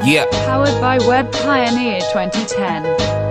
Yeah. Powered by Web Pioneer 2010.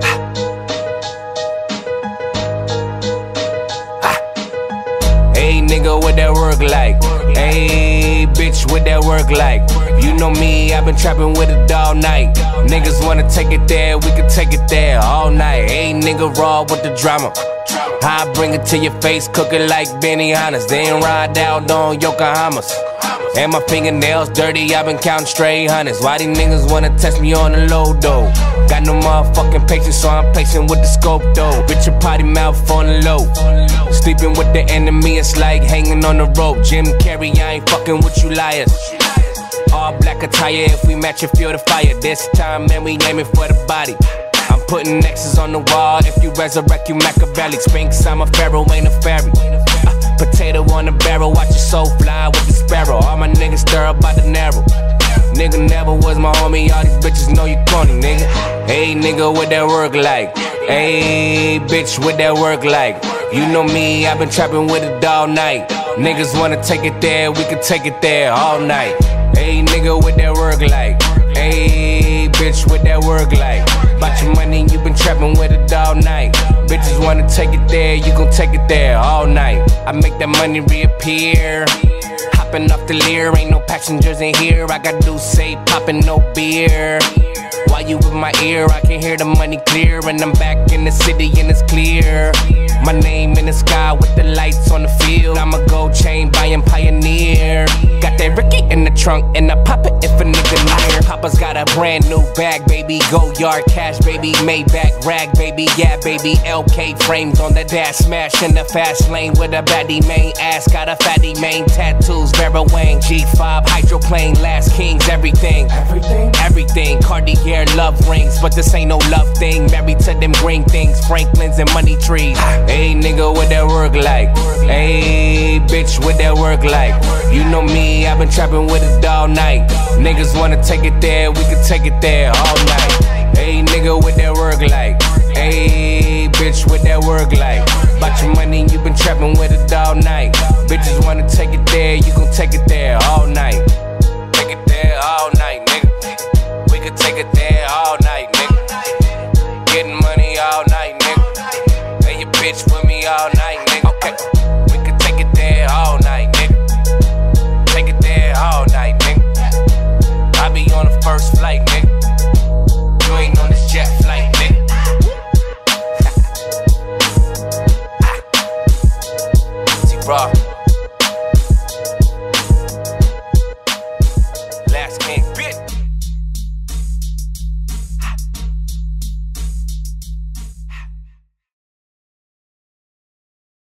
Hey nigga, what that work like? Hey bitch, what that work like? You know me, I've been trapping with it all night. Niggas wanna take it there, we can take it there all night. Hey nigga, raw with the drama. I bring it to your face, cook it like Benihana's. Then ride out on Yokohamas. And my fingernails dirty, I've been counting straight hundreds. Why these niggas wanna test me on the low though? Got no motherfucking patience, so I'm patient with the scope though. Richard potty mouth on the low. Sleeping with the enemy, it's like hanging on the rope. Jim Carrey, I ain't fucking with you liars. All black attire, if we match it, feel the fire. This time, man, we aiming for the body. I'm putting X's on the wall, if you resurrect, you Machiavelli. Sphinx, I'm a pharaoh, ain't a fairy. Potato on the barrel, watch your soul fly with the sparrow. All my niggas stir up by the narrow. Nigga never was my homie, all these bitches know you corny, nigga. Hey nigga, what that work like? Hey bitch, what that work like? You know me, I've been trapping with it all night. Niggas wanna take it there, we can take it there all night. Hey nigga, what that work like? Hey bitch, what that work like? About your money, you been trapping with it all night. Bitches wanna take it there, you gon' take it there all night. I make that money reappear. Hopping off the Lear, ain't no passengers in here. I got Douce popping, no beer. While you with my ear, I can hear the money clear. And I'm back in the city and it's clear. My name in the sky with the lights on the field. I'm a gold chain buying Pioneer. Got that Ricky in the trunk and I pop it if a nigga near. Papa's got a brand new bag, baby. Go yard cash, baby. Maybach rag, baby. Yeah, baby. LK frames on the dash. Smash in the fast lane with a baddie main ass. Got a fatty main tattoos. Vera Wang, G5, hydroplane, last kings, everything. Everything. Cartier love rings, but this ain't no love thing. Married to them green things, Franklin's and money trees. Hey nigga, what that work like? Hey bitch, what that work like? You know me, I've been trapping with it all night. Niggas wanna take it there, we can take it there all night. Hey nigga, what that work like? Hey bitch, what that work like? About your money, you been trapping with it all night. Bitches wanna take it there, you gon' take it there all night.